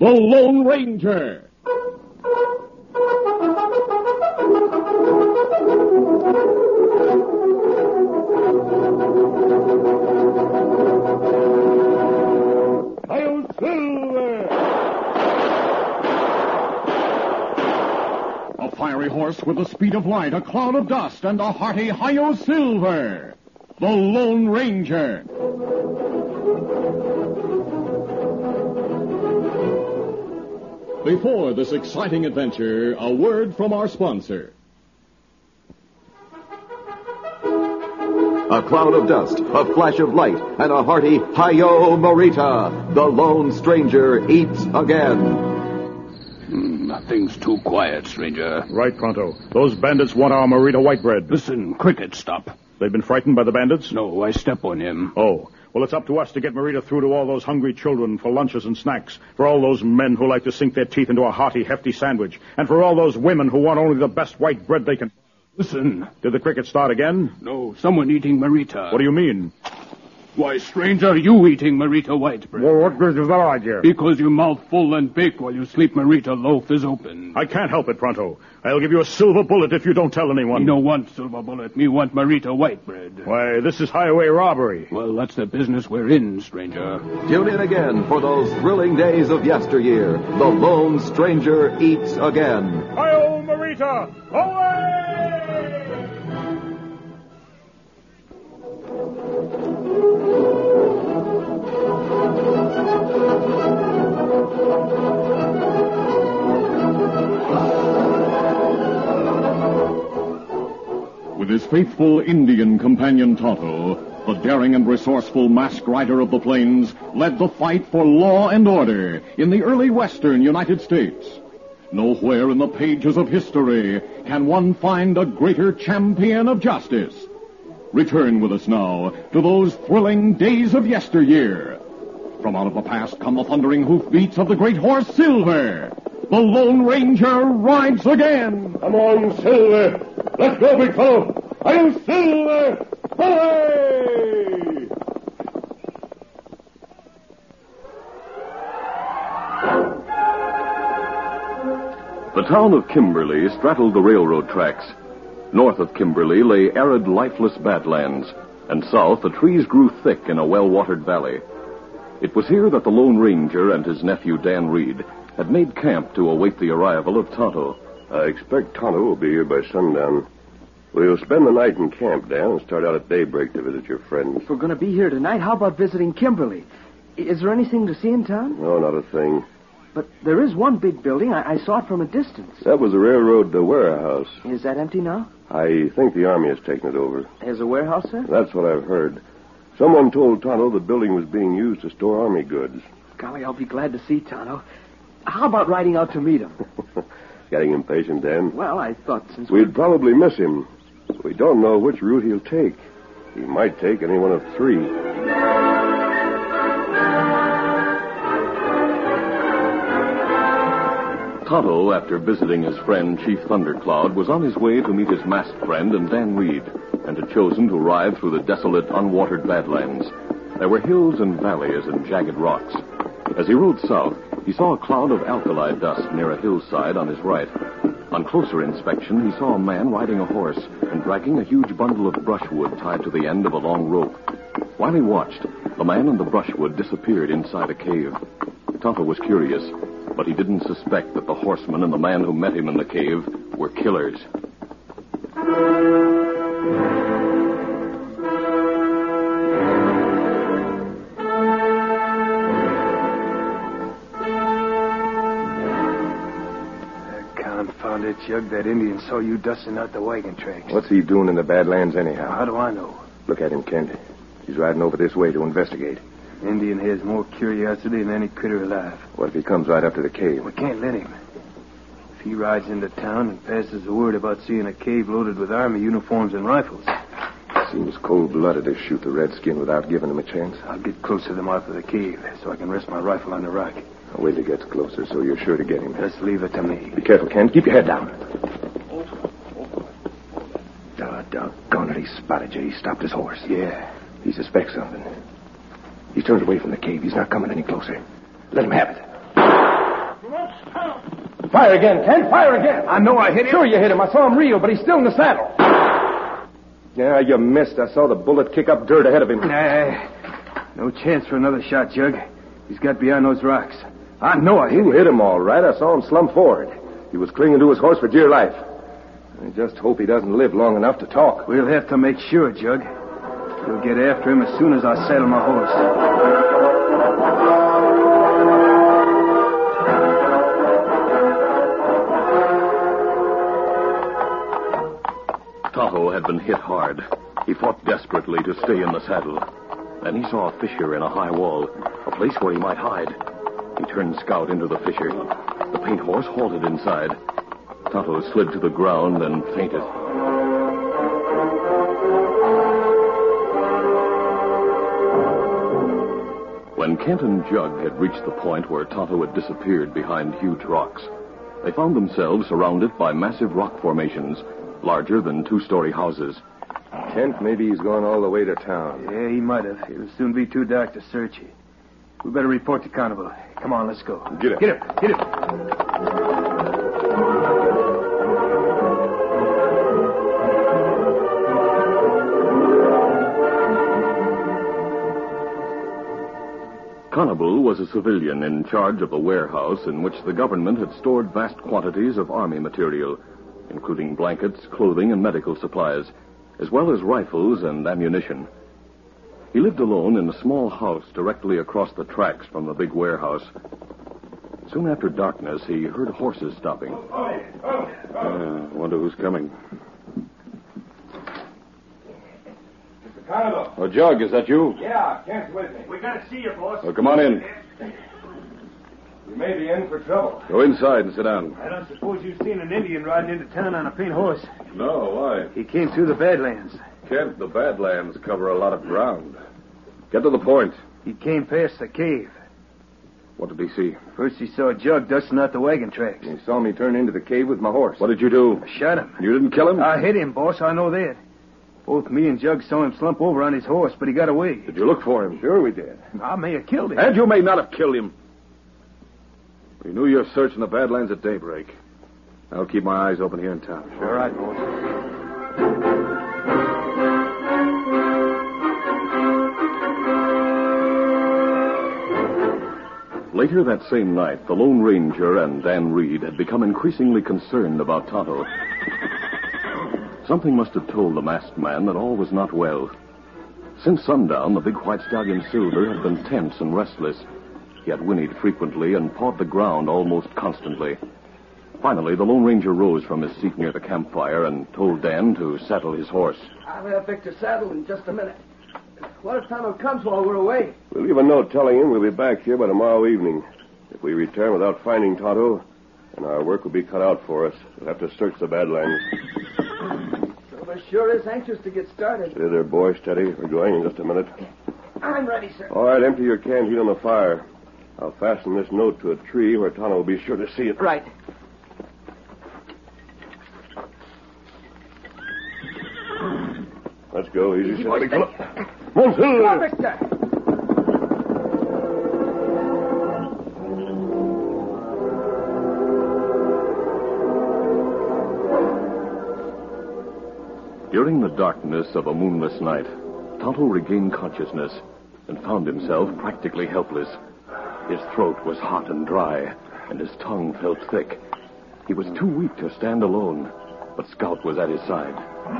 The Lone Ranger. Hi-yo, Silver! A fiery horse with the speed of light, a cloud of dust, and a hearty Hi-yo, Silver! The Lone Ranger. Before this exciting adventure, a word from our sponsor. A cloud of dust, a flash of light, and a hearty Hi-yo, Marita! The Lone Stranger eats again. Nothing's too quiet, stranger. Right, Pronto. Those bandits want our Marita white bread. Listen, Cricket, stop. They've been frightened by the bandits? No, I step on him. Oh. Well, it's up to us to get Marita through to all those hungry children for lunches and snacks, for all those men who like to sink their teeth into a hearty, hefty sandwich, and for all those women who want only the best white bread they can... Listen. Did the cricket start again? No, someone eating Marita. What do you mean? Why, stranger, you eating Marita white bread. Well, what good is that idea? Because your mouth full and big while you sleep Marita loaf is open. I can't help it, Pronto. I'll give you a silver bullet if you don't tell anyone. Me no want silver bullet. Me want Marita white bread. Why, this is highway robbery. Well, that's the business we're in, stranger. Tune in again for those thrilling days of yesteryear. The Lone Stranger eats again. Hi-yo, Marita! Away! With his faithful Indian companion Tonto, the daring and resourceful masked rider of the plains led the fight for law and order in the early western United States. Nowhere in the pages of history can one find a greater champion of justice. Return with us now to those thrilling days of yesteryear. From out of the past come the thundering hoofbeats of the great horse Silver. The Lone Ranger rides again. Come on, Silver. Let's go, big fellow. I'll Silver. Away! The town of Kimberly straddled the railroad tracks. North of Kimberly lay arid, lifeless badlands, and south the trees grew thick in a well-watered valley. It was here that the Lone Ranger and his nephew Dan Reed had made camp to await the arrival of Tonto. I expect Tonto will be here by sundown. We'll spend the night in camp, Dan, and start out at daybreak to visit your friends. If we're going to be here tonight, how about visiting Kimberly? Is there anything to see in town? No, not a thing. But there is one big building. I saw it from a distance. That was the railroad warehouse. Is that empty now? I think the Army has taken it over. There's a warehouse there? That's what I've heard. Someone told Tonto the building was being used to store Army goods. Golly, I'll be glad to see Tonto. How about riding out to meet him? Getting impatient, Dan? Well, I thought since We'd probably miss him. We don't know which route he'll take. He might take any one of three. Tonto, after visiting his friend Chief Thundercloud, was on his way to meet his masked friend and Dan Reed, and had chosen to ride through the desolate, unwatered badlands. There were hills and valleys and jagged rocks. As he rode south, he saw a cloud of alkali dust near a hillside on his right. On closer inspection, he saw a man riding a horse and dragging a huge bundle of brushwood tied to the end of a long rope. While he watched, the man and the brushwood disappeared inside a cave. Tonto was curious, but he didn't suspect that the horseman and the man who met him in the cave were killers. Confound it, Chug. That Indian saw you dusting out the wagon tracks. What's he doing in the Badlands anyhow? How do I know? Look at him, Kent. He's riding over this way to investigate. Indian has more curiosity than any critter alive. What if he comes right up to the cave? We can't let him. If he rides into town and passes the word about seeing a cave loaded with Army uniforms and rifles. Seems cold-blooded to shoot the redskin without giving him a chance. I'll get close to the mouth of the cave so I can rest my rifle on the rock. Now, wait till he gets closer so you're sure to get him. Just leave it to me. Be careful, Kent. Keep your head down. Doggone it, he spotted you. He stopped his horse. Yeah. He suspects something. He's turned away from the cave. He's not coming any closer. Let him have it. Fire again, Kent. Fire again. I know I hit him. Sure you hit him. I saw him reel, but he's still in the saddle. Yeah, you missed. I saw the bullet kick up dirt ahead of him. No chance for another shot, Jug. He's got behind those rocks. I know I hit him. You hit him all right. I saw him slump forward. He was clinging to his horse for dear life. I just hope he doesn't live long enough to talk. We'll have to make sure, Jug. We'll get after him as soon as I saddle my horse. Tonto had been hit hard. He fought desperately to stay in the saddle. Then he saw a fissure in a high wall, a place where he might hide. He turned Scout into the fissure. The paint horse halted inside. Tonto slid to the ground and fainted. When Kent and Jug had reached the point where Tonto had disappeared behind huge rocks, they found themselves surrounded by massive rock formations, larger than two-story houses. Kent, maybe he's gone all the way to town. Yeah, he might have. It'll soon be too dark to search you. We better report to Carnival. Come on, let's go. Get up. Get up. Get up. Carnival was a civilian in charge of a warehouse in which the government had stored vast quantities of army material, including blankets, clothing, and medical supplies, as well as rifles and ammunition. He lived alone in a small house directly across the tracks from the big warehouse. Soon after darkness, he heard horses stopping. Wonder who's coming. Mr. Carnival. Oh, Jug, is that you? Yeah, Kent's with me. We gotta see you, boss. Oh, come on in. You may be in for trouble. Go inside and sit down. I don't suppose you've seen an Indian riding into town on a paint horse. No, why? He came through the Badlands. Kent, the Badlands cover a lot of ground. Get to the point. He came past the cave. What did he see? First he saw Jug dusting out the wagon tracks. He saw me turn into the cave with my horse. What did you do? I shot him. You didn't kill him? I hit him, boss. I know that. Both me and Jug saw him slump over on his horse, but he got away. Did you look for him? Sure we did. I may have killed him. And you may not have killed him. We knew your search in the Badlands at daybreak. I'll keep my eyes open here in town. All right, boss. Later that same night, the Lone Ranger and Dan Reed had become increasingly concerned about Tonto. Something must have told the masked man that all was not well. Since sundown, the big white stallion Silver had been tense and restless. He had whinnied frequently and pawed the ground almost constantly. Finally, the Lone Ranger rose from his seat near the campfire and told Dan to saddle his horse. I'll have Victor saddle in just a minute. What if Tonto comes while we're away? We'll leave a note telling him we'll be back here by tomorrow evening. If we return without finding Tonto, then our work will be cut out for us. We'll have to search the Badlands. Silver sure is anxious to get started. Steady there, boy. Steady. We're going in just a minute. I'm ready, sir. All right, empty your canteen on the fire. I'll fasten this note to a tree where Tonto will be sure to see it. Right. Let's go. Easy, boy, steady. steady. Come on, Silver. Come on, Victor. During the darkness of a moonless night, Tonto regained consciousness and found himself practically helpless. His throat was hot and dry, and his tongue felt thick. He was too weak to stand alone, but Scout was at his side.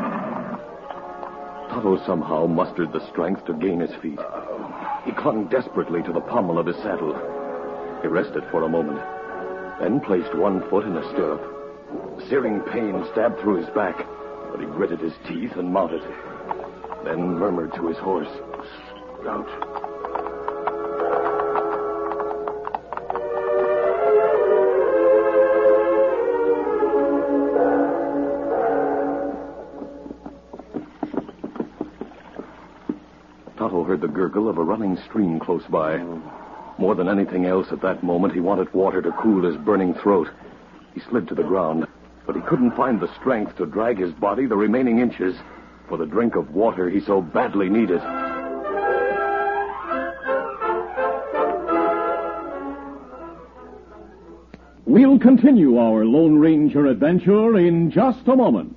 Tonto somehow mustered the strength to gain his feet. He clung desperately to the pommel of his saddle. He rested for a moment, then placed one foot in a stirrup. Searing pain stabbed through his back, but he gritted his teeth and mounted. Then murmured to his horse, "Scout." Tonto heard the gurgle of a running stream close by. More than anything else at that moment, he wanted water to cool his burning throat. He slid to the ground, but he couldn't find the strength to drag his body the remaining inches for the drink of water he so badly needed. We'll continue our Lone Ranger adventure in just a moment.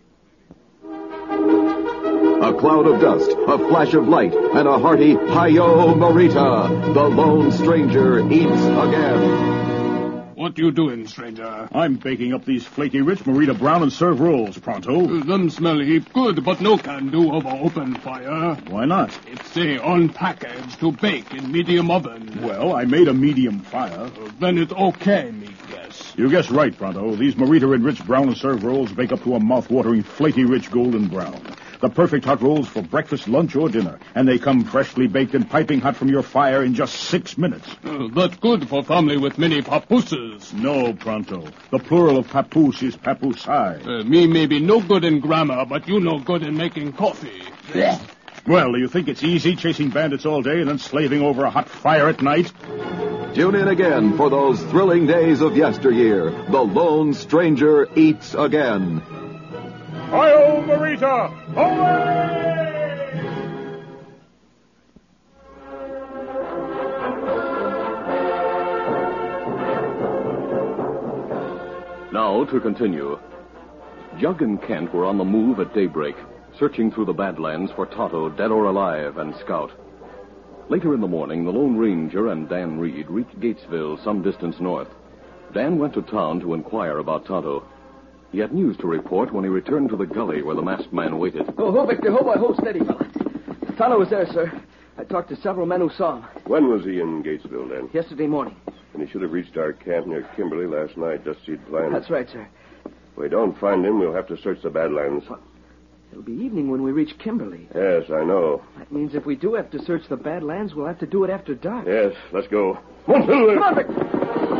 A cloud of dust, a flash of light, and a hearty Hi-Yo Marita. The Lone Stranger eats again. What you doing, stranger? I'm baking up these flaky rich Marita Brown and serve rolls, pronto. Them smell heap good, but no can do over open fire. Why not? It's say on package to bake in medium oven. Well, I made a medium fire. Then it's okay, me guess. You guess right, pronto. These Marita and rich brown and serve rolls bake up to a mouth-watering, flaky rich golden brown. The perfect hot rolls for breakfast, lunch, or dinner. And they come freshly baked and piping hot from your fire in just 6 minutes. That's good for family with many papooses. No, pronto. The plural of papoose is papoosai. Me may be no good in grammar, but you no good in making coffee. Well, do you think it's easy chasing bandits all day and then slaving over a hot fire at night? Tune in again for those thrilling days of yesteryear. The Lone Stranger eats again. Hi-yo, Marita! Away! Now to continue. Jug and Kent were on the move at daybreak, searching through the Badlands for Tonto, dead or alive, and Scout. Later in the morning, the Lone Ranger and Dan Reed reached Gatesville, some distance north. Dan went to town to inquire about Tonto. He had news to report when he returned to the gully where the masked man waited. Ho, Victor, ho, boy, ho, steady, fella. Tonto was there, sir. I talked to several men who saw him. When was he in Gatesville, then? Yesterday morning. And he should have reached our camp near Kimberly last night, just as he'd planned. That's right, sir. If we don't find him, we'll have to search the Badlands. Well, it'll be evening when we reach Kimberly. Yes, I know. That means if we do have to search the Badlands, we'll have to do it after dark. Yes, let's go. Come on, Victor!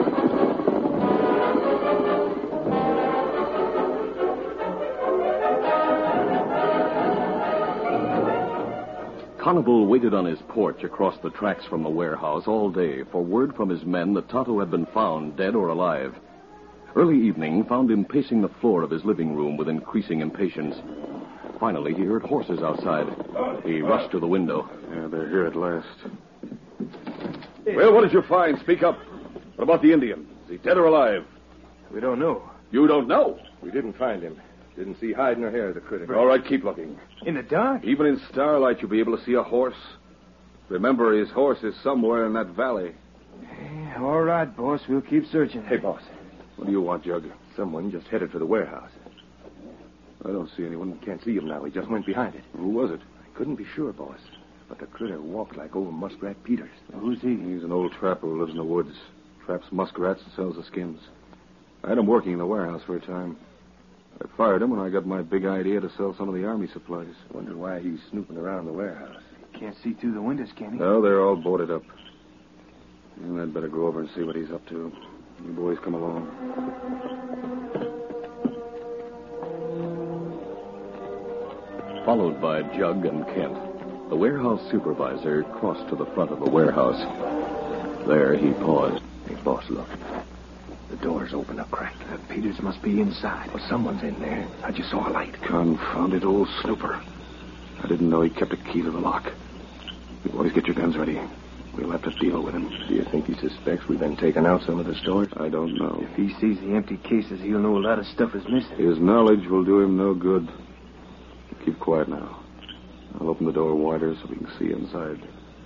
Conable waited on his porch across the tracks from the warehouse all day for word from his men that Tonto had been found, dead or alive. Early evening found him pacing the floor of his living room with increasing impatience. Finally, he heard horses outside. He rushed to the window. Yeah, they're here at last. Well, what did you find? Speak up. What about the Indian? Is he dead or alive? We don't know. You don't know? We didn't find him. Didn't see hide nor hair of the critter. All right, keep looking. In the dark? Even in starlight, you'll be able to see a horse. Remember, his horse is somewhere in that valley. Hey, all right, boss. We'll keep searching. Hey, boss. What do you want, Jug? Someone just headed for the warehouse. I don't see anyone. Can't see him now. He just went behind it. Who was it? I couldn't be sure, boss. But the critter walked like old Muskrat Peters. Who's he? He's an old trapper who lives in the woods. Traps muskrats and sells the skins. I had him working in the warehouse for a time. I fired him when I got my big idea to sell some of the army supplies. Wonder why he's snooping around the warehouse. Can't see through the windows, can he? No, they're all boarded up. And I'd better go over and see what he's up to. You boys come along. Followed by Jug and Kent, the warehouse supervisor crossed to the front of the warehouse. There he paused. Hey, boss, look. The door's open a crack. Peters must be inside. Well, someone's in there. I just saw a light. Confounded old snooper. I didn't know he kept a key to the lock. You boys get your guns ready. We'll have to deal with him. Do you think he suspects we've been taking out some of the stores? I don't know. If he sees the empty cases, he'll know a lot of stuff is missing. His knowledge will do him no good. Keep quiet now. I'll open the door wider so we can see inside.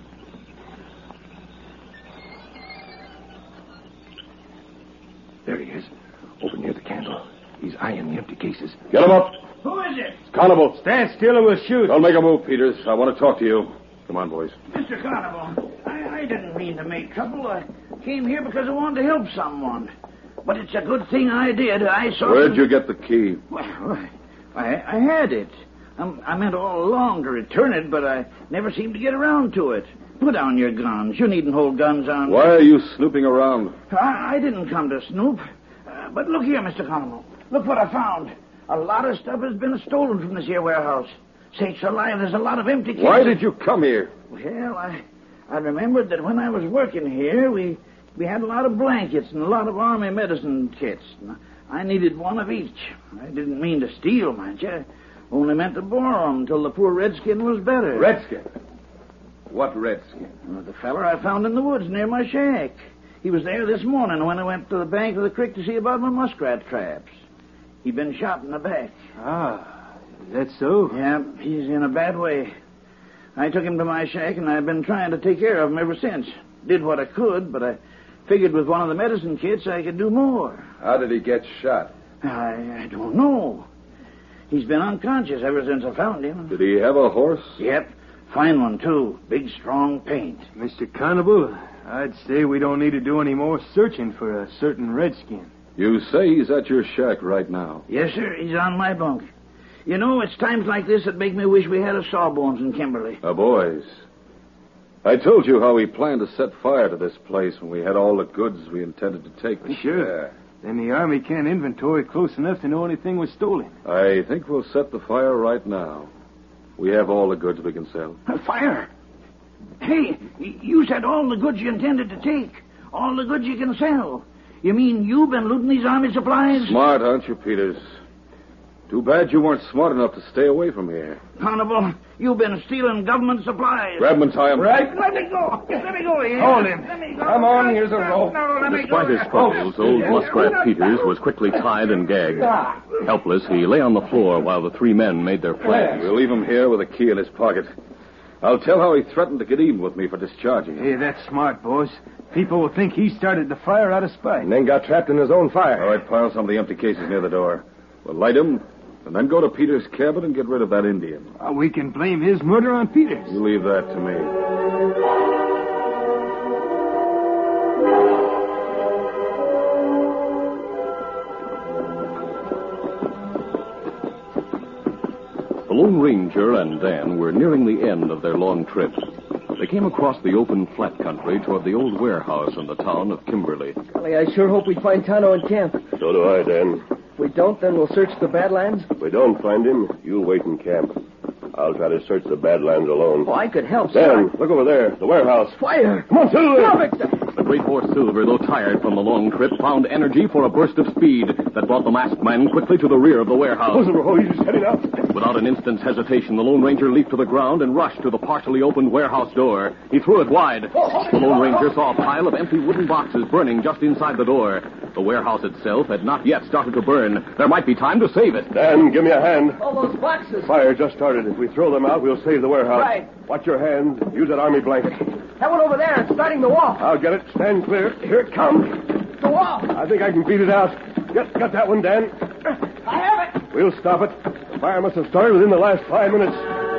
There he is. Over near the candle. He's eyeing the empty cases. Get him up. Who is it? It's Conable. Stand still or we'll shoot. Don't make a move, Peters. I want to talk to you. Come on, boys. Mr. Carnival, I didn't mean to make trouble. I came here because I wanted to help someone. But it's a good thing I did. I saw... Where'd you get the key? Well, I had it. I meant all along to return it, but I never seemed to get around to it. Put down your guns. You needn't hold guns on... Why are you snooping around? I didn't come to snoop. But look here, Mr. Carnival. Look what I found. A lot of stuff has been stolen from this here warehouse. Sakes alive, there's a lot of empty cases. Why did you come here? Well, I remembered that when I was working here, we had a lot of blankets and a lot of army medicine kits. I needed one of each. I didn't mean to steal, mind you. Only meant to borrow them till the poor redskin was better. Redskin? What redskin? Well, the feller I found in the woods near my shack. He was there this morning when I went to the bank of the creek to see about my muskrat traps. He'd been shot in the back. Ah, is that so? Yeah, he's in a bad way. I took him to my shack, and I've been trying to take care of him ever since. Did what I could, but I figured with one of the medicine kits I could do more. How did he get shot? I don't know. He's been unconscious ever since I found him. Did he have a horse? Yep. Fine one, too. Big, strong paint. Mr. Constable, I'd say we don't need to do any more searching for a certain redskin. You say he's at your shack right now. Yes, sir. He's on my bunk. You know, it's times like this that make me wish we had a Sawbones in Kimberly. Boys, I told you how we planned to set fire to this place when we had all the goods we intended to take. Sure. Then the Army can't inventory close enough to know anything was stolen. I think we'll set the fire right now. We have all the goods we can sell. A fire? Hey, you said all the goods you intended to take. All the goods you can sell. You mean you've been looting these Army supplies? Smart, aren't you, Peters? Too bad you weren't smart enough to stay away from here. Constable, you've been stealing government supplies. Grab him and tie him. Right. Let me go. Just let me go here. Hold him. Let me go. Come on, here's a rope. No, let me Despite go. his struggles, old Muskrat Peters was quickly tied and gagged. Helpless, he lay on the floor while the three men made their plans. We'll leave him here with a key in his pocket. I'll tell how he threatened to get even with me for discharging him. Hey, that's smart, boss. People will think he started the fire out of spite. And then got trapped in his own fire. All right, pile some of the empty cases near the door. We'll light him, and then go to Peters' cabin and get rid of that Indian. We can blame his murder on Peters. You leave that to me. The Lone Ranger and Dan were nearing the end of their long trip. They came across the open flat country toward the old warehouse in the town of Kimberly. Golly, I sure hope we find Tonto in camp. So do I, Dan. If we don't, then we'll search the Badlands. If we don't find him, you wait in camp. I'll try to search the Badlands alone. Oh, I could help, Dan, sir. look over there, the warehouse. Fire! Come on, Silver! Come on, Victor! The great horse Silver, though tired from the long trip, found energy for a burst of speed that brought the masked man quickly to the rear of the warehouse. Oh, he's just heading out. Without an instant's hesitation, the Lone Ranger leaped to the ground and rushed to the partially opened warehouse door. He threw it wide. The Lone Ranger saw a pile of empty wooden boxes burning just inside the door. The warehouse itself had not yet started to burn. There might be time to save it. Dan, give me a hand. All those boxes. Fire just started. If we throw them out, we'll save the warehouse. Right. Watch your hands. Use that army blanket. That one over there. It's starting the wall. I'll get it. Stand clear. Here it comes. The wall. I think I can beat it out. Got that one, Dan. I have it. We'll stop it. The fire must have started within the last 5 minutes.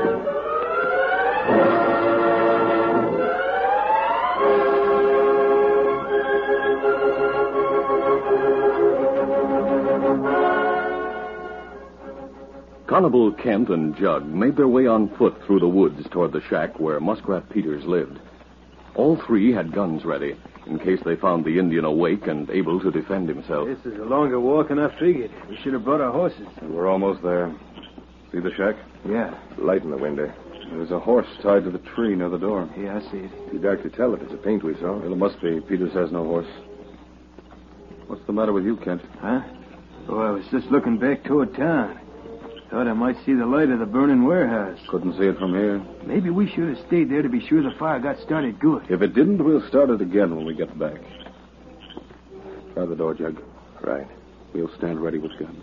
Constable Kent and Jug made their way on foot through the woods toward the shack where Muskrat Peters lived. All three had guns ready, in case they found the Indian awake and able to defend himself. This is a longer walk than I figured. We should have brought our horses. We're almost there. See the shack? Yeah. Light in the window. There's a horse tied to the tree near the door. Yeah, I see it. Too dark to tell if it's a paint we saw. Well, it must be. Peters has no horse. What's the matter with you, Kent? Huh? Oh, I was just looking back toward town. Thought I might see the light of the burning warehouse. Couldn't see it from here. Maybe we should have stayed there to be sure the fire got started good. If it didn't, we'll start it again when we get back. Try the door, Jug. Right. We'll stand ready with guns.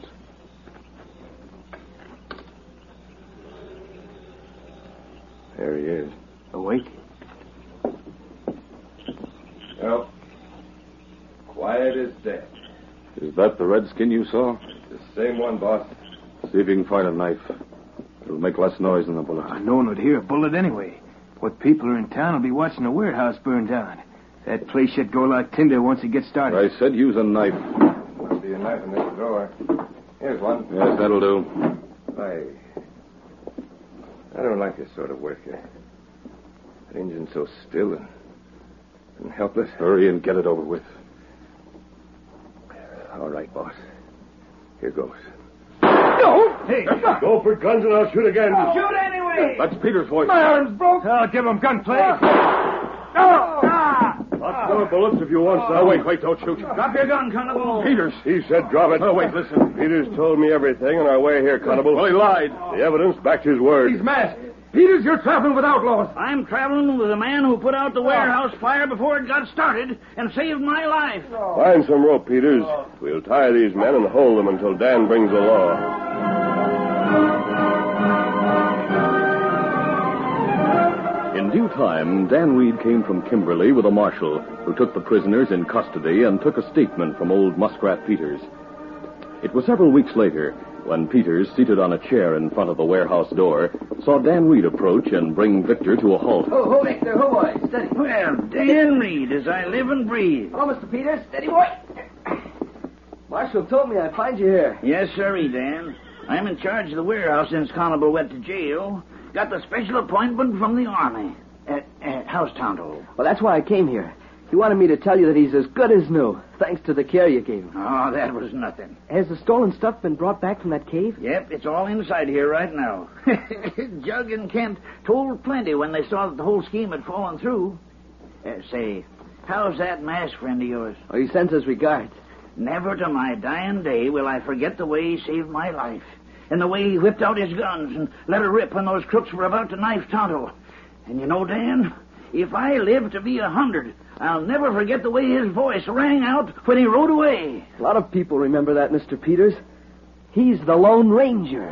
There he is. Awake? No. Quiet as death. Is that the redskin you saw? The same one, boss. See if you can find a knife. It'll make less noise than a bullet. No one would hear a bullet anyway. What people are in town will be watching the warehouse burn down. That place should go like tinder once it gets started. I said use a knife. Must be a knife in this drawer. Here's one. Yes, that'll do. I don't like this sort of work. That engine's so still and helpless. Hurry and get it over with. All right, boss. Here goes. No! Hey, go for guns and I'll shoot again. Shoot anyway! That's Peter's voice. My arm's broke. I'll give him gunplay. Lots more bullets if you want some. Oh, wait, don't shoot. Drop your gun, Constable. Peters. He said drop it. Oh, wait, listen. Peters told me everything on our way here, Constable. Well, he lied. The evidence backed his word. He's masked. Peters, you're traveling with outlaws. I'm traveling with a man who put out the warehouse fire before it got started and saved my life. Find some rope, Peters. We'll tie these men and hold them until Dan brings the law. In due time, Dan Reed came from Kimberly with a marshal who took the prisoners in custody and took a statement from old Muskrat Peters. It was several weeks later when Peters, seated on a chair in front of the warehouse door, saw Dan Reed approach and bring Victor to a halt. Ho, Victor, ho, boy. Steady. Well, Dan Reed, as I live and breathe. Hello, Mr. Peters. Steady, boy. Marshal told me I'd find you here. Yes, sirree, Dan. I'm in charge of the warehouse since Conable went to jail. Got the special appointment from the Army. How's Tonto? Well, that's why I came here. He wanted me to tell you that he's as good as new, thanks to the care you gave him. Oh, that was nothing. Has the stolen stuff been brought back from that cave? Yep, it's all inside here right now. Jug and Kent told plenty when they saw that the whole scheme had fallen through. Say, how's that masked friend of yours? Oh, he sends his regards. Never to my dying day will I forget the way he saved my life. And the way he whipped out his guns and let her rip when those crooks were about to knife Tonto. And you know, Dan, if I live to be 100, I'll never forget the way his voice rang out when he rode away. A lot of people remember that, Mr. Peters. He's the Lone Ranger.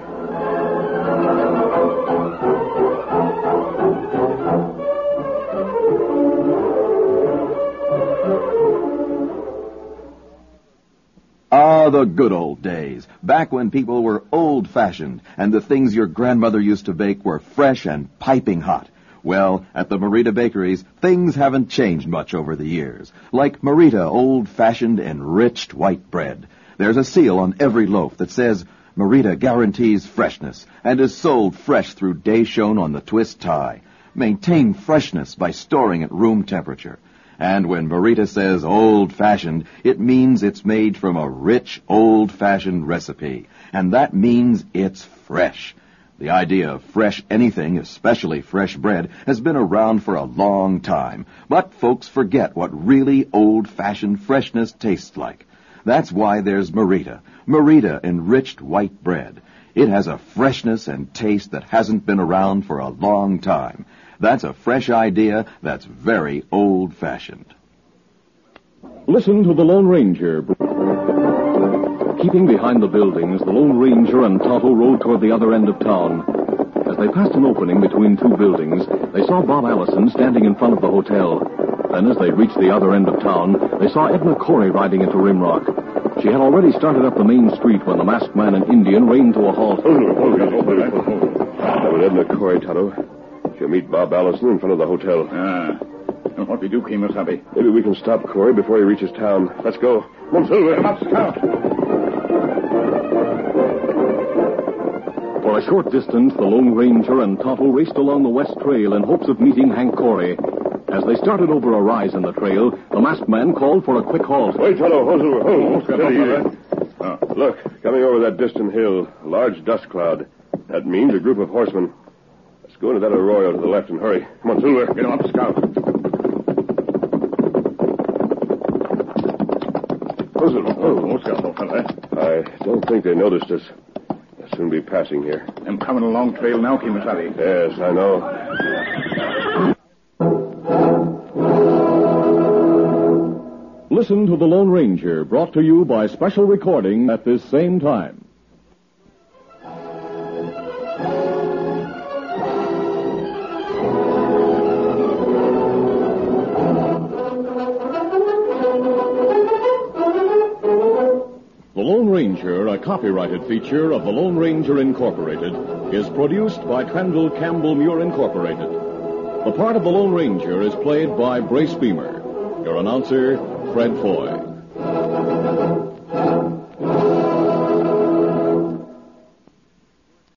Ah, the good old days, back when people were old-fashioned and the things your grandmother used to bake were fresh and piping hot. Well, at the Marita Bakeries, things haven't changed much over the years. Like Marita old-fashioned enriched white bread. There's a seal on every loaf that says, Marita guarantees freshness and is sold fresh through day shown on the twist tie. Maintain freshness by storing at room temperature. And when Marita says old-fashioned, it means it's made from a rich, old-fashioned recipe. And that means it's fresh. The idea of fresh anything, especially fresh bread, has been around for a long time. But folks forget what really old-fashioned freshness tastes like. That's why there's Marita. Marita enriched white bread. It has a freshness and taste that hasn't been around for a long time. That's a fresh idea that's very old-fashioned. Listen to the Lone Ranger. Keeping behind the buildings, the Lone Ranger and Tonto rode toward the other end of town. As they passed an opening between two buildings, they saw Bob Allison standing in front of the hotel. Then, as they reached the other end of town, they saw Edna Corey riding into Rimrock. She had already started up the main street when the masked man and Indian reined to a halt. That was Edna Corey, Tonto. She'll meet Bob Allison in front of the hotel. And what we do, Kemosabe? Maybe we can stop Corey before he reaches town. Let's go. Come on, Silver. Come up, Scout. For a short distance, the Lone Ranger and Tonto raced along the west trail in hopes of meeting Hank Corey. As they started over a rise in the trail, the masked man called for a quick halt. Wait, Tonto. Hold. Steady here. Look, coming over that distant hill, a large dust cloud. That means a group of horsemen. Let's go into that arroyo to the left and hurry. Come on, Silver. Get him up, Scout. I don't think they noticed us. They'll soon be passing here. I'm coming along trail now, Kemosabe. Yes, I know. Listen to The Lone Ranger, brought to you by special recording at this same time. The Lone Ranger, a copyrighted feature of The Lone Ranger Incorporated, is produced by Trendle Campbell Muir Incorporated. The part of the Lone Ranger is played by Brace Beamer. Your announcer, Fred Foy.